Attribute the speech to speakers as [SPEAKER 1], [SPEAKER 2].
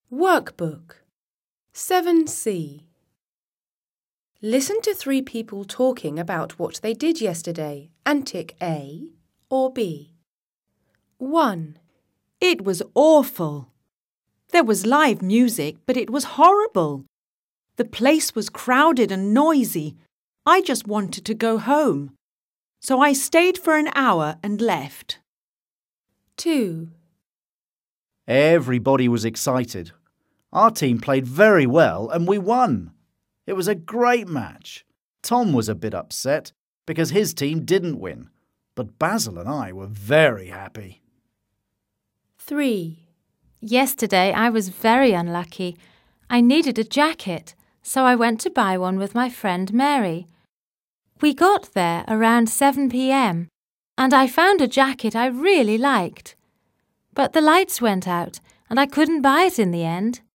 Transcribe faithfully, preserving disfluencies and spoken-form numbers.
[SPEAKER 1] Workbook seven C. Listen to three people talking about what they did yesterday and tick A or B. one.
[SPEAKER 2] It was awful. There was live music, but it was horrible. The place was crowded and noisy. I just wanted to go home. So I stayed for an hour and left.
[SPEAKER 1] two.
[SPEAKER 3] Everybody was excited. Our team played very well and we won. It was a great match. Tom was a bit upset because his team didn't win, but Basil and I were very happy.
[SPEAKER 1] three.
[SPEAKER 4] Yesterday I was very unlucky. I needed a jacket, so I went to buy one with my friend Mary. We got there around seven p m and I found a jacket I really liked. But the lights went out and I couldn't buy it in the end.